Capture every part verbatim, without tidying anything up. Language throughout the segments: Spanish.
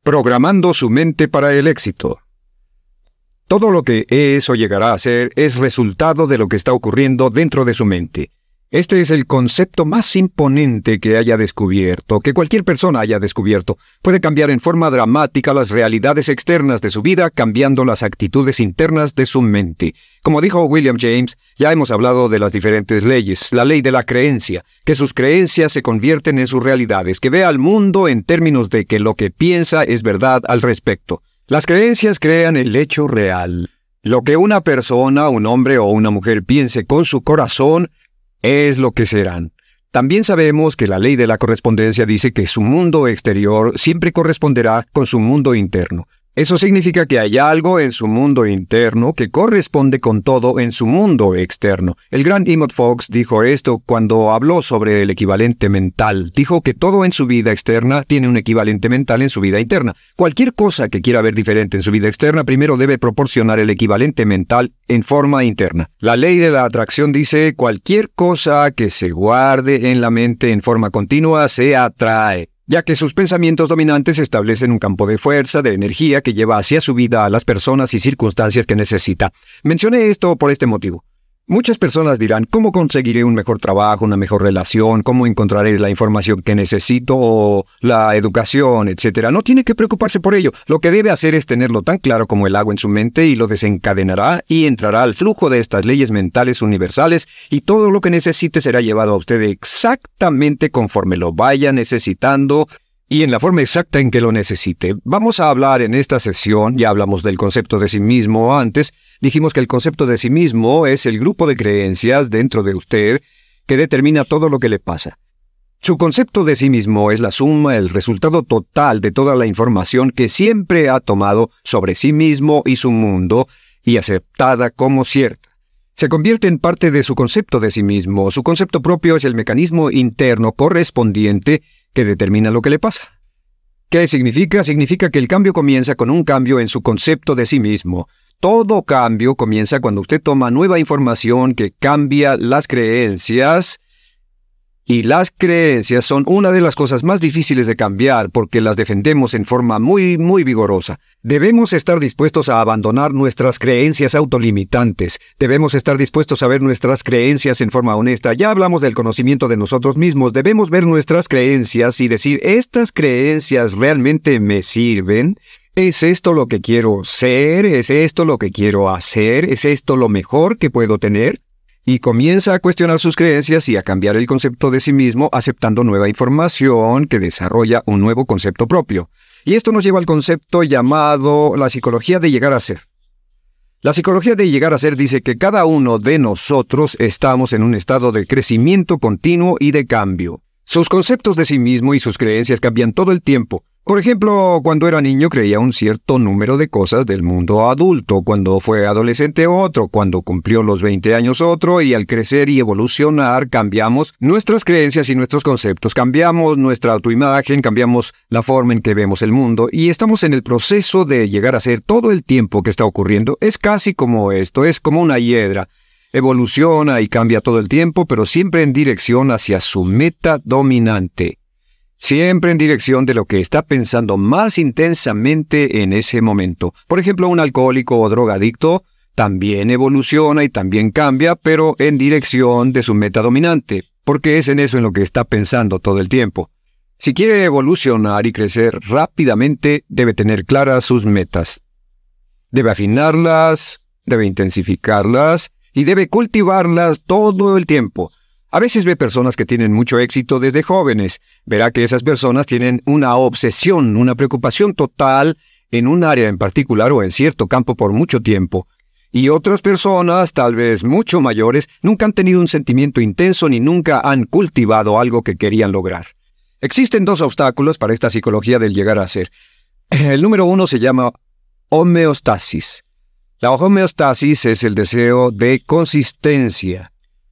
Programando su mente para el éxito. Todo lo que es o llegará a ser es resultado de lo que está ocurriendo dentro de su mente. Este es el concepto más imponente que haya descubierto, que cualquier persona haya descubierto. Puede cambiar en forma dramática las realidades externas de su vida, cambiando las actitudes internas de su mente. Como dijo William James, ya hemos hablado de las diferentes leyes. La ley de la creencia, que sus creencias se convierten en sus realidades, que ve al mundo en términos de que lo que piensa es verdad al respecto. Las creencias crean el hecho real. Lo que una persona, un hombre o una mujer piense con su corazón, es lo que serán. También sabemos que la ley de la correspondencia dice que su mundo exterior siempre corresponderá con su mundo interno. Eso significa que hay algo en su mundo interno que corresponde con todo en su mundo externo. El gran Emmett Fox dijo esto cuando habló sobre el equivalente mental. Dijo que todo en su vida externa tiene un equivalente mental en su vida interna. Cualquier cosa que quiera ver diferente en su vida externa primero debe proporcionar el equivalente mental en forma interna. La ley de la atracción dice cualquier cosa que se guarde en la mente en forma continua se atrae, ya que sus pensamientos dominantes establecen un campo de fuerza, de energía que lleva hacia su vida a las personas y circunstancias que necesita. Mencioné esto por este motivo. Muchas personas dirán, ¿cómo conseguiré un mejor trabajo, una mejor relación? ¿Cómo encontraré la información que necesito o la educación, etcétera? No tiene que preocuparse por ello. Lo que debe hacer es tenerlo tan claro como el agua en su mente y lo desencadenará y entrará al flujo de estas leyes mentales universales y todo lo que necesite será llevado a usted exactamente conforme lo vaya necesitando y en la forma exacta en que lo necesite. Vamos a hablar en esta sesión, ya hablamos del concepto de sí mismo antes, dijimos que el concepto de sí mismo es el grupo de creencias dentro de usted que determina todo lo que le pasa. Su concepto de sí mismo es la suma, el resultado total de toda la información que siempre ha tomado sobre sí mismo y su mundo y aceptada como cierta. Se convierte en parte de su concepto de sí mismo. Su concepto propio es el mecanismo interno correspondiente que determina lo que le pasa. ¿Qué significa? Significa que el cambio comienza con un cambio en su concepto de sí mismo. Todo cambio comienza cuando usted toma nueva información que cambia las creencias, y las creencias son una de las cosas más difíciles de cambiar porque las defendemos en forma muy, muy vigorosa. Debemos estar dispuestos a abandonar nuestras creencias autolimitantes. Debemos estar dispuestos a ver nuestras creencias en forma honesta. Ya hablamos del conocimiento de nosotros mismos. Debemos ver nuestras creencias y decir, ¿estas creencias realmente me sirven? ¿Es esto lo que quiero ser? ¿Es esto lo que quiero hacer? ¿Es esto lo mejor que puedo tener? Y comienza a cuestionar sus creencias y a cambiar el concepto de sí mismo aceptando nueva información que desarrolla un nuevo concepto propio. Y esto nos lleva al concepto llamado la psicología de llegar a ser. La psicología de llegar a ser dice que cada uno de nosotros estamos en un estado de crecimiento continuo y de cambio. Sus conceptos de sí mismo y sus creencias cambian todo el tiempo. Por ejemplo, cuando era niño creía un cierto número de cosas del mundo adulto, cuando fue adolescente otro, cuando cumplió los veinte años otro, y al crecer y evolucionar cambiamos nuestras creencias y nuestros conceptos, cambiamos nuestra autoimagen, cambiamos la forma en que vemos el mundo, y estamos en el proceso de llegar a ser todo el tiempo que está ocurriendo. Es casi como esto, es como una hiedra. Evoluciona y cambia todo el tiempo, pero siempre en dirección hacia su meta dominante. Siempre en dirección de lo que está pensando más intensamente en ese momento. Por ejemplo, un alcohólico o drogadicto también evoluciona y también cambia, pero en dirección de su meta dominante, porque es en eso en lo que está pensando todo el tiempo. Si quiere evolucionar y crecer rápidamente, debe tener claras sus metas. Debe afinarlas, debe intensificarlas y debe cultivarlas todo el tiempo. A veces ve personas que tienen mucho éxito desde jóvenes. Verá que esas personas tienen una obsesión, una preocupación total en un área en particular o en cierto campo por mucho tiempo. Y otras personas, tal vez mucho mayores, nunca han tenido un sentimiento intenso ni nunca han cultivado algo que querían lograr. Existen dos obstáculos para esta psicología del llegar a ser. El número uno se llama homeostasis. La homeostasis es el deseo de consistencia.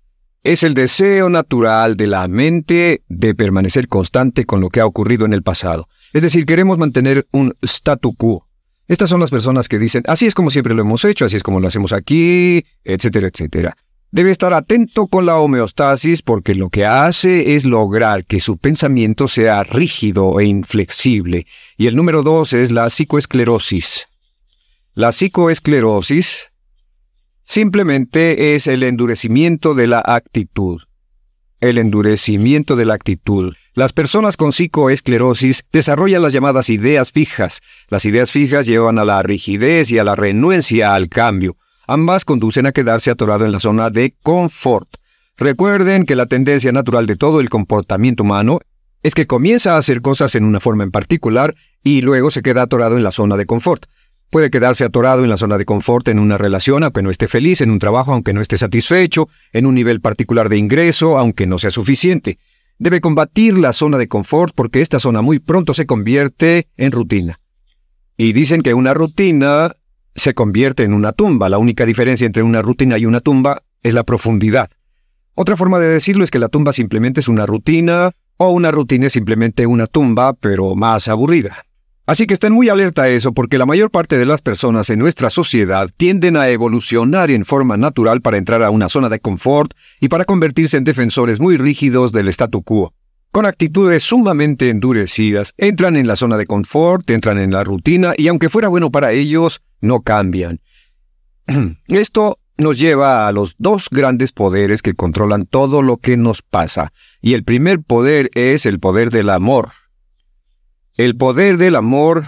Es el deseo natural de la mente de permanecer constante con lo que ha ocurrido en el pasado. Es decir, queremos mantener un statu quo. Estas son las personas que dicen, así es como siempre lo hemos hecho, así es como lo hacemos aquí, etcétera, etcétera. Debe estar atento con la homeostasis porque lo que hace es lograr que su pensamiento sea rígido e inflexible. Y el número dos es la psicoesclerosis. La psicoesclerosis simplemente es el endurecimiento de la actitud. El endurecimiento de la actitud. Las personas con psicoesclerosis desarrollan las llamadas ideas fijas. Las ideas fijas llevan a la rigidez y a la renuencia al cambio. Ambas conducen a quedarse atorado en la zona de confort. Recuerden que la tendencia natural de todo el comportamiento humano es que comienza a hacer cosas en una forma en particular y luego se queda atorado en la zona de confort. Puede quedarse atorado en la zona de confort en una relación aunque no esté feliz, en un trabajo aunque no esté satisfecho, en un nivel particular de ingreso aunque no sea suficiente. Debe combatir la zona de confort porque esta zona muy pronto se convierte en rutina. Y dicen que una rutina se convierte en una tumba. La única diferencia entre una rutina y una tumba es la profundidad. Otra forma de decirlo es que la tumba simplemente es una rutina o una rutina es simplemente una tumba, pero más aburrida. Así que estén muy alerta a eso porque la mayor parte de las personas en nuestra sociedad tienden a evolucionar en forma natural para entrar a una zona de confort y para convertirse en defensores muy rígidos del statu quo. Con actitudes sumamente endurecidas, entran en la zona de confort, entran en la rutina y aunque fuera bueno para ellos, no cambian. Esto nos lleva a los dos grandes poderes que controlan todo lo que nos pasa. Y el primer poder es el poder del amor. El poder del amor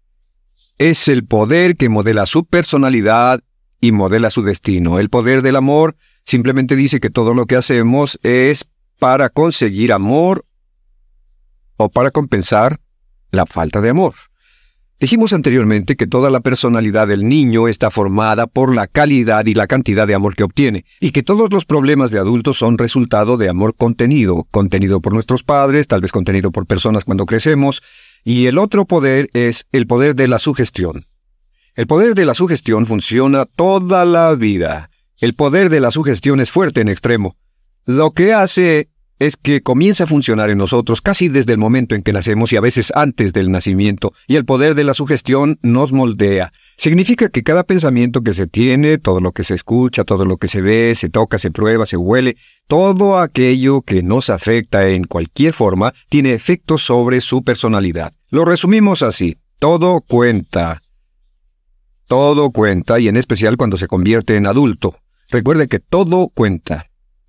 es el poder que modela su personalidad y modela su destino. El poder del amor simplemente dice que todo lo que hacemos es para conseguir amor o para compensar la falta de amor. Dijimos anteriormente que toda la personalidad del niño está formada por la calidad y la cantidad de amor que obtiene, y que todos los problemas de adultos son resultado de amor contenido, contenido por nuestros padres, tal vez contenido por personas cuando crecemos, y el otro poder es el poder de la sugestión. El poder de la sugestión funciona toda la vida. El poder de la sugestión es fuerte en extremo. Lo que hace es que comienza a funcionar en nosotros casi desde el momento en que nacemos y a veces antes del nacimiento, y el poder de la sugestión nos moldea. Significa que cada pensamiento que se tiene, todo lo que se escucha, todo lo que se ve, se toca, se prueba, se huele, todo aquello que nos afecta en cualquier forma, tiene efectos sobre su personalidad. Lo resumimos así: todo cuenta. Todo cuenta, y en especial cuando se convierte en adulto. Recuerde que todo cuenta.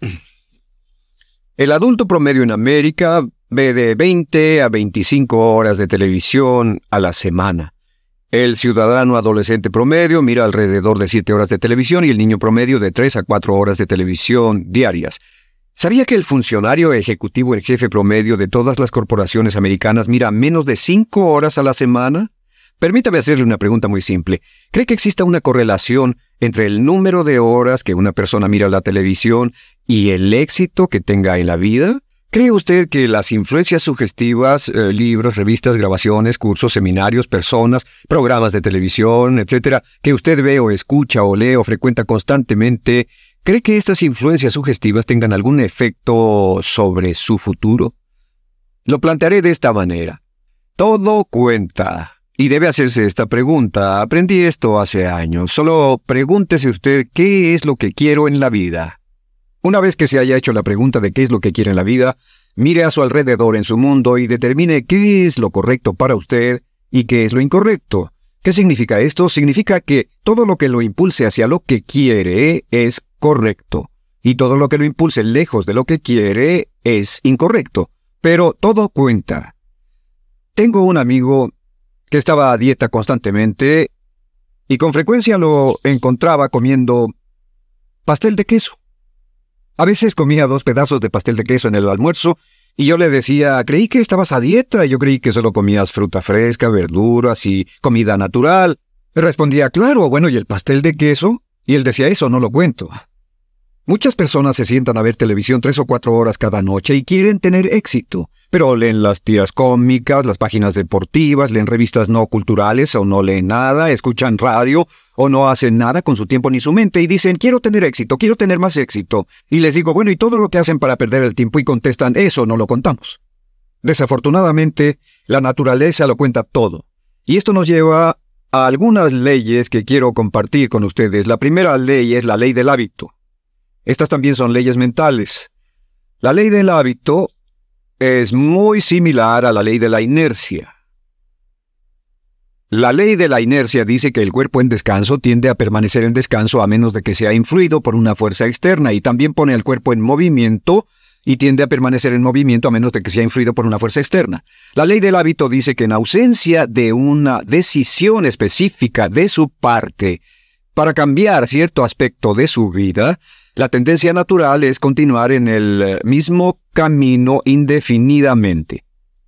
El adulto promedio en América ve de veinte a veinticinco horas de televisión a la semana. El ciudadano adolescente promedio mira alrededor de siete horas de televisión y el niño promedio de tres a cuatro horas de televisión diarias. ¿Sabía que el funcionario ejecutivo en jefe promedio de todas las corporaciones americanas mira menos de cinco horas a la semana? Permítame hacerle una pregunta muy simple. ¿Cree que exista una correlación entre el número de horas que una persona mira la televisión y el éxito que tenga en la vida? ¿Cree usted que las influencias sugestivas, eh, libros, revistas, grabaciones, cursos, seminarios, personas, programas de televisión, etcétera, que usted ve o escucha o lee o frecuenta constantemente, cree que estas influencias sugestivas tengan algún efecto sobre su futuro? Lo plantearé de esta manera. Todo cuenta. Y debe hacerse esta pregunta. Aprendí esto hace años. Solo pregúntese usted qué es lo que quiero en la vida. Una vez que se haya hecho la pregunta de qué es lo que quiere en la vida, mire a su alrededor en su mundo y determine qué es lo correcto para usted y qué es lo incorrecto. ¿Qué significa esto? Significa que todo lo que lo impulse hacia lo que quiere es correcto. Y todo lo que lo impulse lejos de lo que quiere es incorrecto. Pero todo cuenta. Tengo un amigo que estaba a dieta constantemente y con frecuencia lo encontraba comiendo pastel de queso. A veces comía dos pedazos de pastel de queso en el almuerzo y yo le decía, creí que estabas a dieta, yo creí que solo comías fruta fresca, verduras y comida natural. Respondía, claro, bueno, ¿y el pastel de queso? Y él decía, eso no lo cuento. Muchas personas se sientan a ver televisión tres o cuatro horas cada noche y quieren tener éxito, pero leen las tiras cómicas, las páginas deportivas, leen revistas no culturales o no leen nada, escuchan radio o no hacen nada con su tiempo ni su mente y dicen, quiero tener éxito, quiero tener más éxito. Y les digo, bueno, ¿y todo lo que hacen para perder el tiempo? Y contestan, eso no lo contamos. Desafortunadamente, la naturaleza lo cuenta todo. Y esto nos lleva a algunas leyes que quiero compartir con ustedes. La primera ley es la ley del hábito. Estas también son leyes mentales. La ley del hábito es muy similar a la ley de la inercia. La ley de la inercia dice que el cuerpo en descanso tiende a permanecer en descanso a menos de que sea influido por una fuerza externa, y también pone al cuerpo en movimiento y tiende a permanecer en movimiento a menos de que sea influido por una fuerza externa. La ley del hábito dice que en ausencia de una decisión específica de su parte para cambiar cierto aspecto de su vida, la tendencia natural es continuar en el mismo camino indefinidamente.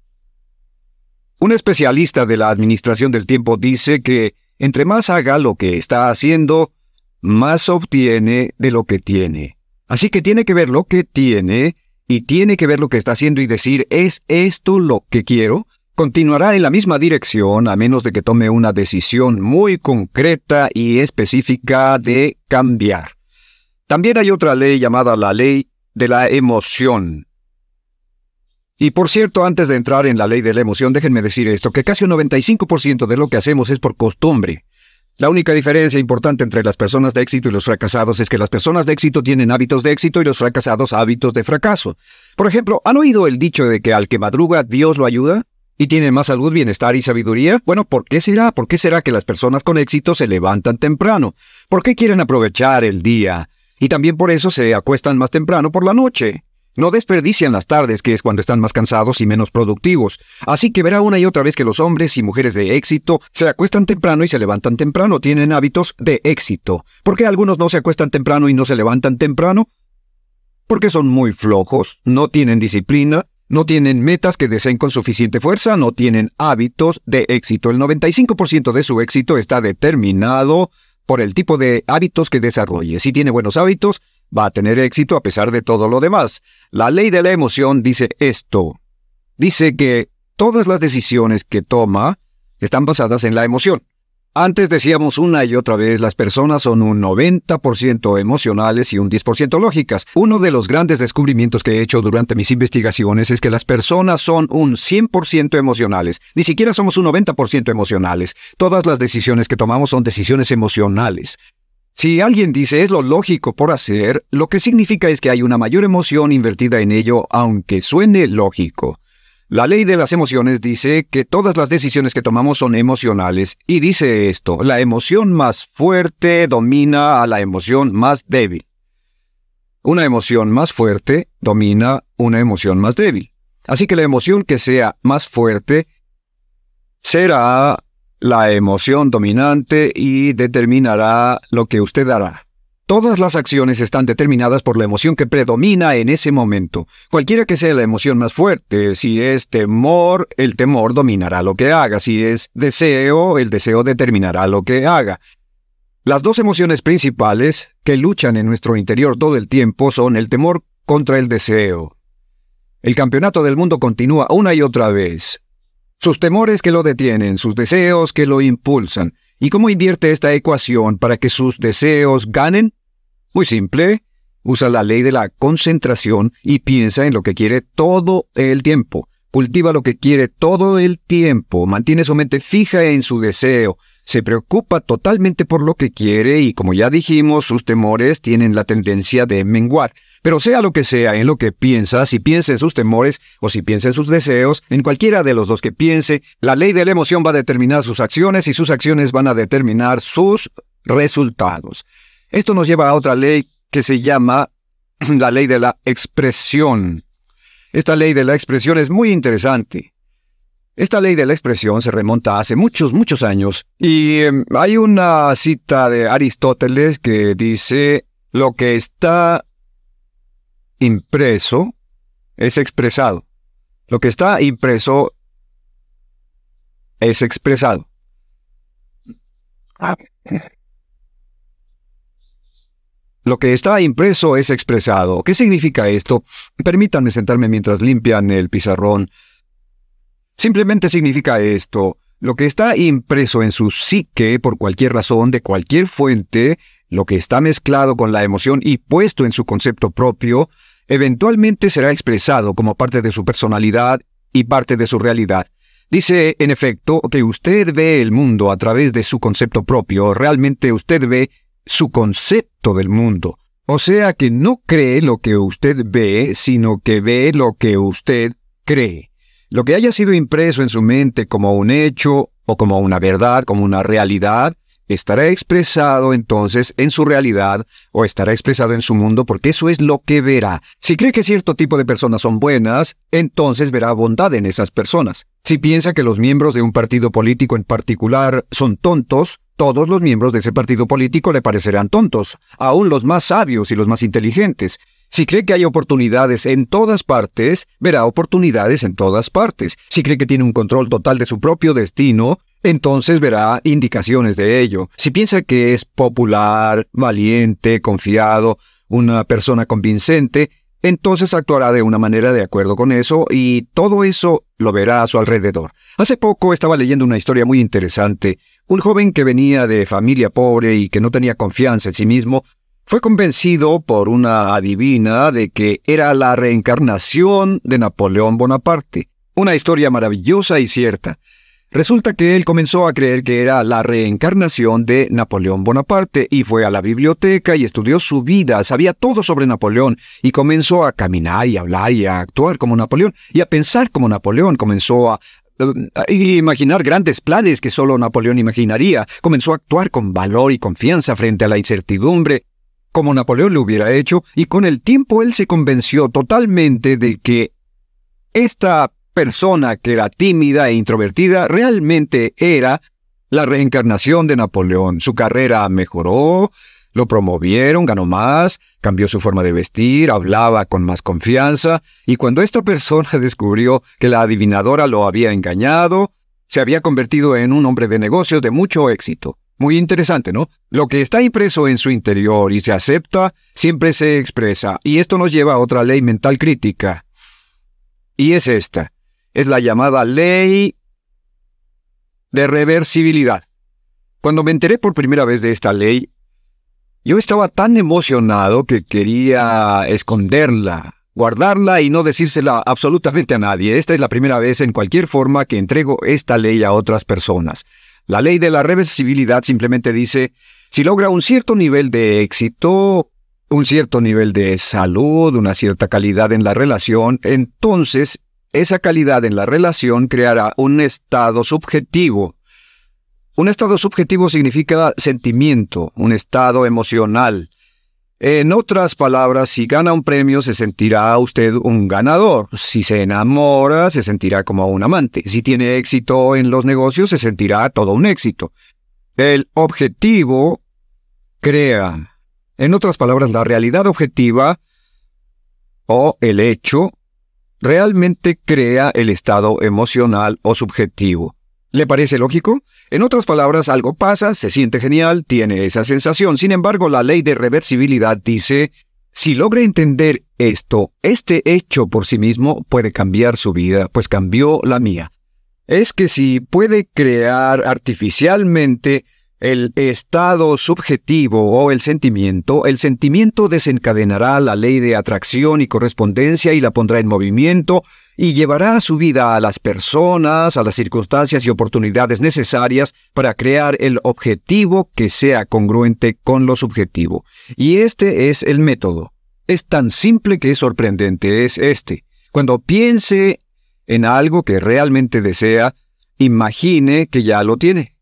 Un especialista de la administración del tiempo dice que entre más haga lo que está haciendo, más obtiene de lo que tiene. Así que tiene que ver lo que tiene y tiene que ver lo que está haciendo y decir, ¿es esto lo que quiero? Continuará en la misma dirección a menos de que tome una decisión muy concreta y específica de cambiar. También hay otra ley llamada la ley de la emoción. Y por cierto, antes de entrar en la ley de la emoción, déjenme decir esto, que casi un noventa y cinco por ciento de lo que hacemos es por costumbre. La única diferencia importante entre las personas de éxito y los fracasados es que las personas de éxito tienen hábitos de éxito y los fracasados hábitos de fracaso. Por ejemplo, ¿han oído el dicho de que al que madruga Dios lo ayuda? ¿Y tiene más salud, bienestar y sabiduría? Bueno, ¿por qué será? ¿Por qué será que las personas con éxito se levantan temprano? ¿Por qué quieren aprovechar el día? Y también por eso se acuestan más temprano por la noche. No desperdician las tardes, que es cuando están más cansados y menos productivos. Así que verá una y otra vez que los hombres y mujeres de éxito se acuestan temprano y se levantan temprano. Tienen hábitos de éxito. ¿Por qué algunos no se acuestan temprano y no se levantan temprano? Porque son muy flojos, no tienen disciplina, no tienen metas que deseen con suficiente fuerza, no tienen hábitos de éxito. El noventa y cinco por ciento de su éxito está determinado por el tipo de hábitos que desarrolle. Si tiene buenos hábitos, va a tener éxito a pesar de todo lo demás. La ley de la emoción dice esto. Dice que todas las decisiones que toma están basadas en la emoción. Antes decíamos una y otra vez, las personas son un noventa por ciento emocionales y un diez por ciento lógicas. Uno de los grandes descubrimientos que he hecho durante mis investigaciones es que las personas son un cien por ciento emocionales. Ni siquiera somos un noventa por ciento emocionales. Todas las decisiones que tomamos son decisiones emocionales. Si alguien dice es lo lógico por hacer, lo que significa es que hay una mayor emoción invertida en ello, aunque suene lógico. La ley de las emociones dice que todas las decisiones que tomamos son emocionales, y dice esto, la emoción más fuerte domina a la emoción más débil. Una emoción más fuerte domina una emoción más débil. Así que la emoción que sea más fuerte será la emoción dominante y determinará lo que usted hará. Todas las acciones están determinadas por la emoción que predomina en ese momento. Cualquiera que sea la emoción más fuerte, si es temor, el temor dominará lo que haga. Si es deseo, el deseo determinará lo que haga. Las dos emociones principales que luchan en nuestro interior todo el tiempo son el temor contra el deseo. El campeonato del mundo continúa una y otra vez. Sus temores que lo detienen, sus deseos que lo impulsan. ¿Y cómo invierte esta ecuación para que sus deseos ganen? Muy simple. Usa la ley de la concentración y piensa en lo que quiere todo el tiempo. Cultiva lo que quiere todo el tiempo. Mantiene su mente fija en su deseo. Se preocupa totalmente por lo que quiere y, como ya dijimos, sus temores tienen la tendencia de menguar. Pero sea lo que sea en lo que piensa, si piensa en sus temores o si piensa en sus deseos, en cualquiera de los dos que piense, la ley de la emoción va a determinar sus acciones y sus acciones van a determinar sus resultados. Esto nos lleva a otra ley que se llama la ley de la expresión. Esta ley de la expresión es muy interesante. Esta ley de la expresión se remonta a hace muchos, muchos años. Y eh, hay una cita de Aristóteles que dice, lo que está impreso es expresado. Lo que está impreso es expresado. Lo que está impreso es expresado. ¿Qué significa esto? Permítanme sentarme mientras limpian el pizarrón. Simplemente significa esto. Lo que está impreso en su psique por cualquier razón, de cualquier fuente, lo que está mezclado con la emoción y puesto en su concepto propio, eventualmente será expresado como parte de su personalidad y parte de su realidad. Dice, en efecto, que usted ve el mundo a través de su concepto propio. Realmente usted ve su concepto del mundo. O sea que no cree lo que usted ve, sino que ve lo que usted cree. Lo que haya sido impreso en su mente como un hecho, o como una verdad, como una realidad, estará expresado entonces en su realidad o estará expresado en su mundo, porque eso es lo que verá. Si cree que cierto tipo de personas son buenas, entonces verá bondad en esas personas. Si piensa que los miembros de un partido político en particular son tontos, todos los miembros de ese partido político le parecerán tontos, aún los más sabios y los más inteligentes. Si cree que hay oportunidades en todas partes, verá oportunidades en todas partes. Si cree que tiene un control total de su propio destino, entonces verá indicaciones de ello. Si piensa que es popular, valiente, confiado, una persona convincente, entonces actuará de una manera de acuerdo con eso y todo eso lo verá a su alrededor. Hace poco estaba leyendo una historia muy interesante. Un joven que venía de familia pobre y que no tenía confianza en sí mismo, fue convencido por una adivina de que era la reencarnación de Napoleón Bonaparte. Una historia maravillosa y cierta. Resulta que él comenzó a creer que era la reencarnación de Napoleón Bonaparte y fue a la biblioteca y estudió su vida, sabía todo sobre Napoleón y comenzó a caminar y a hablar y a actuar como Napoleón y a pensar como Napoleón. Comenzó a, a imaginar grandes planes que solo Napoleón imaginaría. Comenzó a actuar con valor y confianza frente a la incertidumbre, como Napoleón lo hubiera hecho, y con el tiempo él se convenció totalmente de que esta persona que era tímida e introvertida realmente era la reencarnación de Napoleón. Su carrera mejoró, lo promovieron, ganó más, cambió su forma de vestir, hablaba con más confianza, y cuando esta persona descubrió que la adivinadora lo había engañado, se había convertido en un hombre de negocios de mucho éxito. Muy interesante, ¿no? Lo que está impreso en su interior y se acepta, siempre se expresa, y esto nos lleva a otra ley mental crítica. Y es esta. Es la llamada ley de reversibilidad. Cuando me enteré por primera vez de esta ley, yo estaba tan emocionado que quería esconderla, guardarla y no decírsela absolutamente a nadie. Esta es la primera vez en cualquier forma que entrego esta ley a otras personas. La ley de la reversibilidad simplemente dice, si logra un cierto nivel de éxito, un cierto nivel de salud, una cierta calidad en la relación, entonces esa calidad en la relación creará un estado subjetivo. Un estado subjetivo significa sentimiento, un estado emocional. En otras palabras, si gana un premio, se sentirá usted un ganador. Si se enamora, se sentirá como un amante. Si tiene éxito en los negocios, se sentirá todo un éxito. El objetivo crea. En otras palabras, la realidad objetiva o el hecho realmente crea el estado emocional o subjetivo. ¿Le parece lógico? En otras palabras, algo pasa, se siente genial, tiene esa sensación. Sin embargo, la ley de reversibilidad dice, si logra entender esto, este hecho por sí mismo puede cambiar su vida, pues cambió la mía. Es que si puede crear artificialmente el estado subjetivo o el sentimiento, el sentimiento desencadenará la ley de atracción y correspondencia y la pondrá en movimiento y llevará a su vida a las personas, a las circunstancias y oportunidades necesarias para crear el objetivo que sea congruente con lo subjetivo. Y este es el método. Es tan simple que es sorprendente, es este. Cuando piense en algo que realmente desea, imagine que ya lo tiene.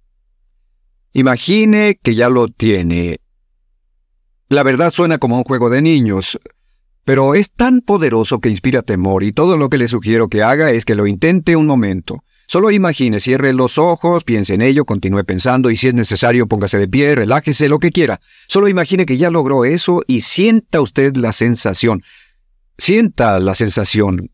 Imagine que ya lo tiene. La verdad suena como un juego de niños, pero es tan poderoso que inspira temor y todo lo que le sugiero que haga es que lo intente un momento. Solo imagine, cierre los ojos, piense en ello, continúe pensando y si es necesario póngase de pie, relájese, lo que quiera. Solo imagine que ya logró eso y sienta usted la sensación. Sienta la sensación.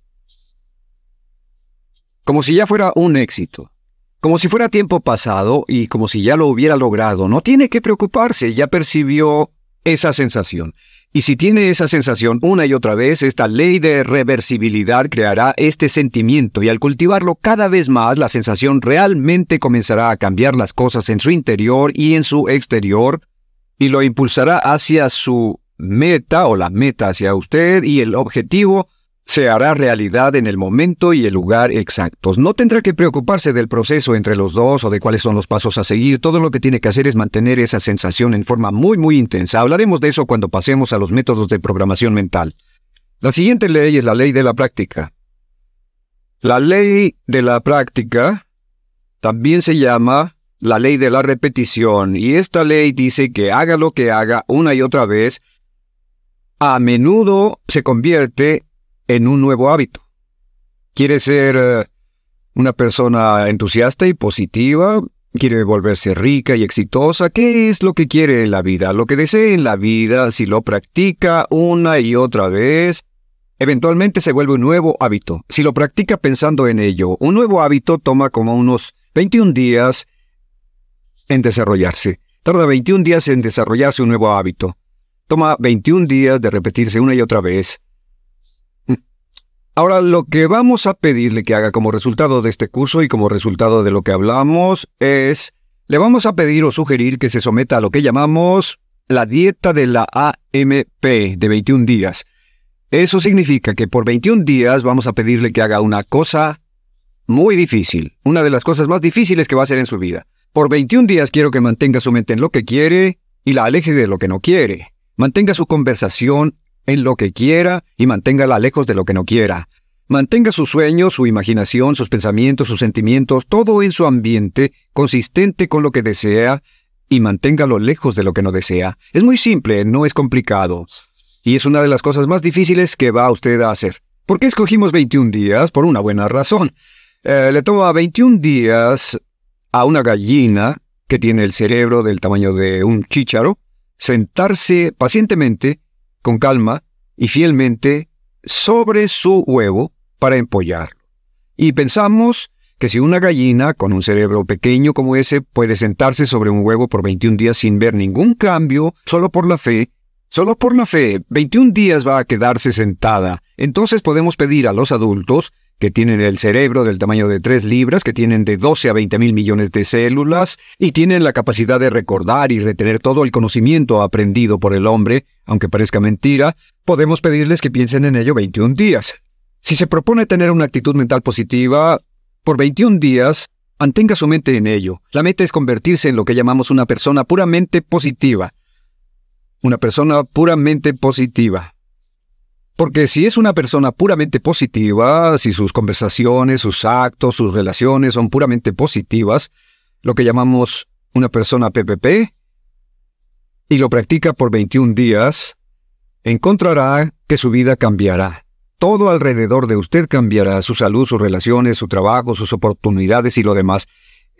Como si ya fuera un éxito. Como si fuera tiempo pasado y como si ya lo hubiera logrado. No tiene que preocuparse, ya percibió esa sensación. Y si tiene esa sensación una y otra vez, esta ley de reversibilidad creará este sentimiento y al cultivarlo cada vez más, la sensación realmente comenzará a cambiar las cosas en su interior y en su exterior y lo impulsará hacia su meta o la meta hacia usted y el objetivo se hará realidad en el momento y el lugar exactos. No tendrá que preocuparse del proceso entre los dos o de cuáles son los pasos a seguir. Todo lo que tiene que hacer es mantener esa sensación en forma muy muy intensa. Hablaremos de eso cuando pasemos a los métodos de programación mental. La siguiente ley es la ley de la práctica. La ley de la práctica también se llama la ley de la repetición, y esta ley dice que haga lo que haga una y otra vez, a menudo se convierte en un nuevo hábito. ¿Quiere ser uh, una persona entusiasta y positiva? ¿Quiere volverse rica y exitosa? ¿Qué es lo que quiere en la vida? Lo que desee en la vida, si lo practica una y otra vez, eventualmente se vuelve un nuevo hábito. Si lo practica pensando en ello, un nuevo hábito toma como unos veintiún días en desarrollarse. Tarda veintiún días en desarrollarse un nuevo hábito. Toma veintiún días de repetirse una y otra vez. Ahora, lo que vamos a pedirle que haga como resultado de este curso y como resultado de lo que hablamos es, le vamos a pedir o sugerir que se someta a lo que llamamos la dieta de la A M P de veintiún días. Eso significa que por veintiún días vamos a pedirle que haga una cosa muy difícil, una de las cosas más difíciles que va a hacer en su vida. Por veintiún días quiero que mantenga su mente en lo que quiere y la aleje de lo que no quiere. Mantenga su conversación en lo que quiera y manténgala lejos de lo que no quiera. Mantenga sus sueños, su imaginación, sus pensamientos, sus sentimientos, todo en su ambiente, consistente con lo que desea, y manténgalo lejos de lo que no desea. Es muy simple, no es complicado. Y es una de las cosas más difíciles que va usted a hacer. ¿Por qué escogimos veintiún días? Por una buena razón. Eh, le toma veintiún días a una gallina que tiene el cerebro del tamaño de un chícharo sentarse pacientemente, con calma y fielmente sobre su huevo para empollarlo. Y pensamos que si una gallina con un cerebro pequeño como ese puede sentarse sobre un huevo por veintiún días sin ver ningún cambio, solo por la fe, solo por la fe, veintiún días va a quedarse sentada. Entonces podemos pedir a los adultos que tienen el cerebro del tamaño de tres libras, que tienen de doce a veinte mil millones de células, y tienen la capacidad de recordar y retener todo el conocimiento aprendido por el hombre, aunque parezca mentira, podemos pedirles que piensen en ello veintiún días. Si se propone tener una actitud mental positiva, por veintiún días, mantenga su mente en ello. La meta es convertirse en lo que llamamos una persona puramente positiva. Una persona puramente positiva. Porque si es una persona puramente positiva, si sus conversaciones, sus actos, sus relaciones son puramente positivas, lo que llamamos una persona P P P, y lo practica por veintiún días, encontrará que su vida cambiará. Todo alrededor de usted cambiará, su salud, sus relaciones, su trabajo, sus oportunidades y lo demás.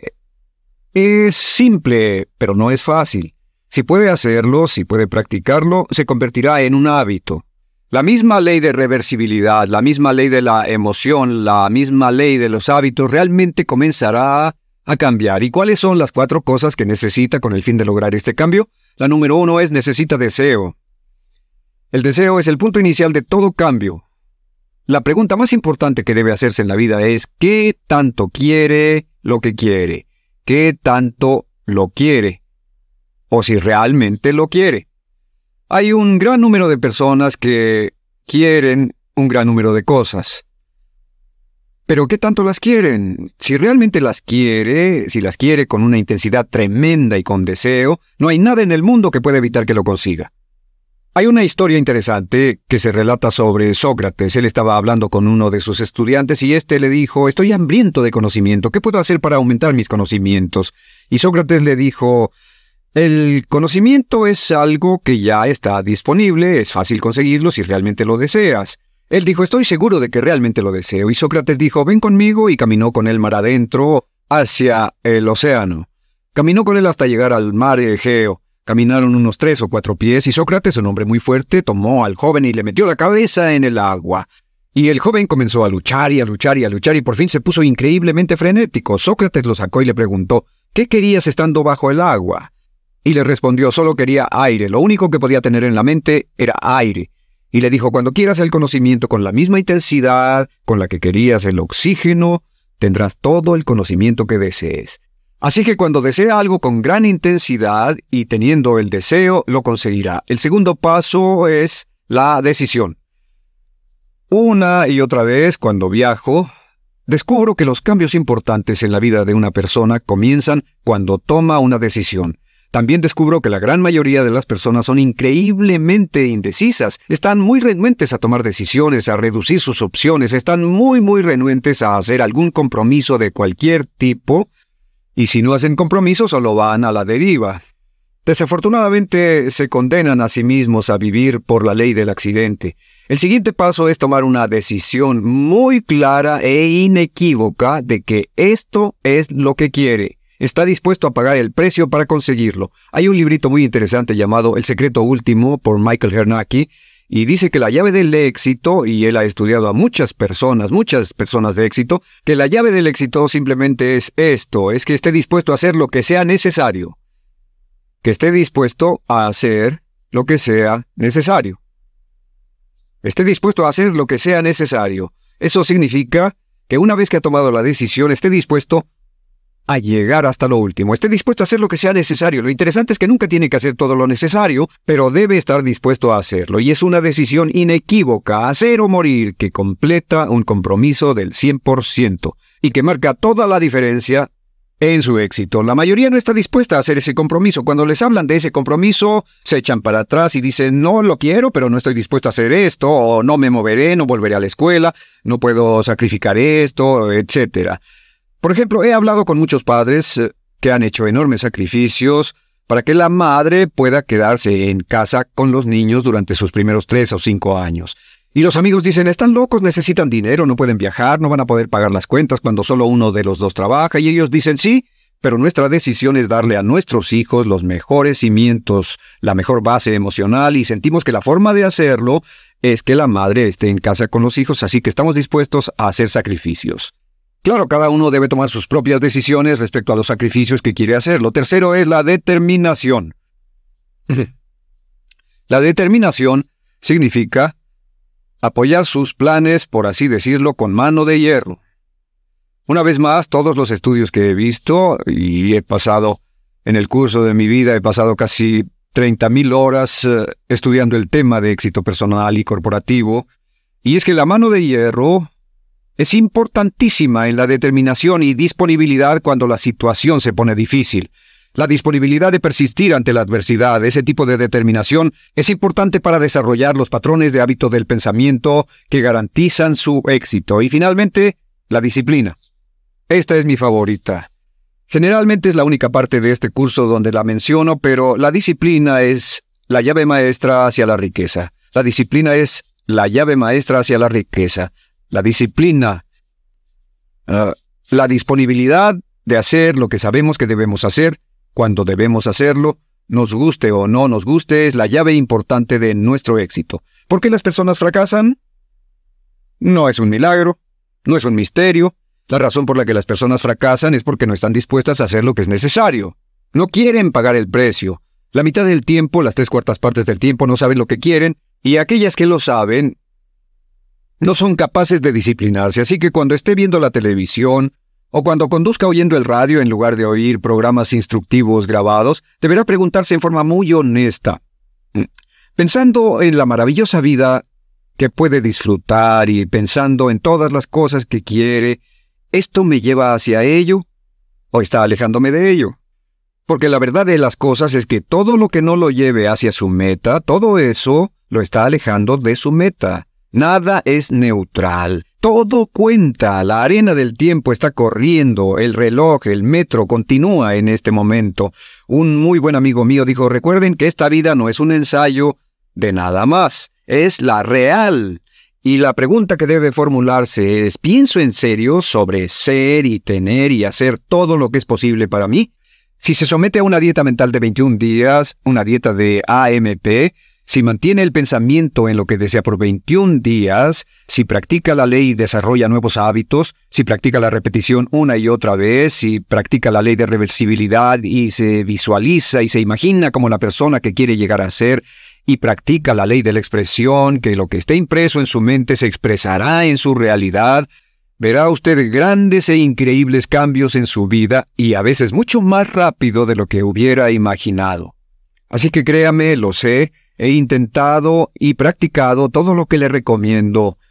Es simple, pero no es fácil. Si puede hacerlo, si puede practicarlo, se convertirá en un hábito. La misma ley de reversibilidad, la misma ley de la emoción, la misma ley de los hábitos realmente comenzará a cambiar. ¿Y cuáles son las cuatro cosas que necesita con el fin de lograr este cambio? La número uno es necesita deseo. El deseo es el punto inicial de todo cambio. La pregunta más importante que debe hacerse en la vida es ¿qué tanto quiere lo que quiere? ¿Qué tanto lo quiere? O si realmente lo quiere. Hay un gran número de personas que quieren un gran número de cosas. Pero ¿qué tanto las quieren? Si realmente las quiere, si las quiere con una intensidad tremenda y con deseo, no hay nada en el mundo que pueda evitar que lo consiga. Hay una historia interesante que se relata sobre Sócrates. Él estaba hablando con uno de sus estudiantes y éste le dijo, estoy hambriento de conocimiento, ¿qué puedo hacer para aumentar mis conocimientos? Y Sócrates le dijo, el conocimiento es algo que ya está disponible, es fácil conseguirlo si realmente lo deseas. Él dijo, estoy seguro de que realmente lo deseo. Y Sócrates dijo, ven conmigo, y caminó con él mar adentro hacia el océano. Caminó con él hasta llegar al mar Egeo. Caminaron unos tres o cuatro pies y Sócrates, un hombre muy fuerte, tomó al joven y le metió la cabeza en el agua. Y el joven comenzó a luchar y a luchar y a luchar y por fin se puso increíblemente frenético. Sócrates lo sacó y le preguntó, ¿qué querías estando bajo el agua? Y le respondió, solo quería aire, lo único que podía tener en la mente era aire. Y le dijo, cuando quieras el conocimiento con la misma intensidad con la que querías el oxígeno, tendrás todo el conocimiento que desees. Así que cuando desea algo con gran intensidad y teniendo el deseo, lo conseguirá. El segundo paso es la decisión. Una y otra vez, cuando viajo, descubro que los cambios importantes en la vida de una persona comienzan cuando toma una decisión. También descubro que la gran mayoría de las personas son increíblemente indecisas, están muy renuentes a tomar decisiones, a reducir sus opciones, están muy muy renuentes a hacer algún compromiso de cualquier tipo, y si no hacen compromiso solo van a la deriva. Desafortunadamente se condenan a sí mismos a vivir por la ley del accidente. El siguiente paso es tomar una decisión muy clara e inequívoca de que esto es lo que quiere. Está dispuesto a pagar el precio para conseguirlo. Hay un librito muy interesante llamado El secreto último por Michael Hernacki y dice que la llave del éxito, y él ha estudiado a muchas personas, muchas personas de éxito, que la llave del éxito simplemente es esto, es que esté dispuesto a hacer lo que sea necesario. Que esté dispuesto a hacer lo que sea necesario. Esté dispuesto a hacer lo que sea necesario. Eso significa que una vez que ha tomado la decisión, esté dispuesto a llegar hasta lo último. Esté dispuesto a hacer lo que sea necesario. Lo interesante es que nunca tiene que hacer todo lo necesario, pero debe estar dispuesto a hacerlo. Y es una decisión inequívoca, hacer o morir, que completa un compromiso del cien por ciento y que marca toda la diferencia en su éxito. La mayoría no está dispuesta a hacer ese compromiso. Cuando les hablan de ese compromiso, se echan para atrás y dicen, no lo quiero, pero no estoy dispuesto a hacer esto, o no me moveré, no volveré a la escuela, no puedo sacrificar esto, etcétera. Por ejemplo, he hablado con muchos padres eh, que han hecho enormes sacrificios para que la madre pueda quedarse en casa con los niños durante sus primeros tres o cinco años. Y los amigos dicen, están locos, necesitan dinero, no pueden viajar, no van a poder pagar las cuentas cuando solo uno de los dos trabaja. Y ellos dicen, sí, pero nuestra decisión es darle a nuestros hijos los mejores cimientos, la mejor base emocional, y sentimos que la forma de hacerlo es que la madre esté en casa con los hijos, así que estamos dispuestos a hacer sacrificios. Claro, cada uno debe tomar sus propias decisiones respecto a los sacrificios que quiere hacer. Lo tercero es la determinación. La determinación significa apoyar sus planes, por así decirlo, con mano de hierro. Una vez más, todos los estudios que he visto, y he pasado en el curso de mi vida, he pasado casi treinta mil horas uh, estudiando el tema de éxito personal y corporativo, y es que la mano de hierro es importantísima en la determinación y disponibilidad cuando la situación se pone difícil. La disponibilidad de persistir ante la adversidad, ese tipo de determinación, es importante para desarrollar los patrones de hábito del pensamiento que garantizan su éxito. Y finalmente, la disciplina. Esta es mi favorita. Generalmente es la única parte de este curso donde la menciono, pero la disciplina es la llave maestra hacia la riqueza. La disciplina es la llave maestra hacia la riqueza. La disciplina, uh, la disponibilidad de hacer lo que sabemos que debemos hacer, cuando debemos hacerlo, nos guste o no nos guste, es la llave importante de nuestro éxito. ¿Por qué las personas fracasan? No es un milagro, no es un misterio. La razón por la que las personas fracasan es porque no están dispuestas a hacer lo que es necesario. No quieren pagar el precio. La mitad del tiempo, las tres cuartas partes del tiempo, no saben lo que quieren, y aquellas que lo saben no son capaces de disciplinarse. Así que cuando esté viendo la televisión, o cuando conduzca oyendo el radio en lugar de oír programas instructivos grabados, deberá preguntarse en forma muy honesta, pensando en la maravillosa vida que puede disfrutar y pensando en todas las cosas que quiere, ¿esto me lleva hacia ello o está alejándome de ello? Porque la verdad de las cosas es que todo lo que no lo lleve hacia su meta, todo eso lo está alejando de su meta. Nada es neutral. Todo cuenta. La arena del tiempo está corriendo. El reloj, el metro continúa en este momento. Un muy buen amigo mío dijo, recuerden que esta vida no es un ensayo de nada más. Es la real. Y la pregunta que debe formularse es, ¿pienso en serio sobre ser y tener y hacer todo lo que es posible para mí? Si se somete a una dieta mental de veintiún días, una dieta de A M P, si mantiene el pensamiento en lo que desea por veintiún días, si practica la ley y desarrolla nuevos hábitos, si practica la repetición una y otra vez, si practica la ley de reversibilidad y se visualiza y se imagina como la persona que quiere llegar a ser, y practica la ley de la expresión, que lo que esté impreso en su mente se expresará en su realidad, verá usted grandes e increíbles cambios en su vida y a veces mucho más rápido de lo que hubiera imaginado. Así que créame, lo sé, he intentado y practicado todo lo que le recomiendo.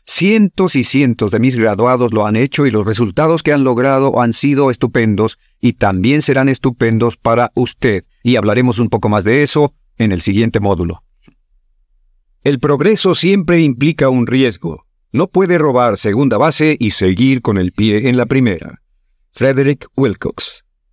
Cientos y cientos de mis graduados lo han hecho y los resultados que han logrado han sido estupendos y también serán estupendos para usted. Y hablaremos un poco más de eso en el siguiente módulo. El progreso siempre implica un riesgo. No puede robar segunda base y seguir con el pie en la primera. Frederick Wilcox.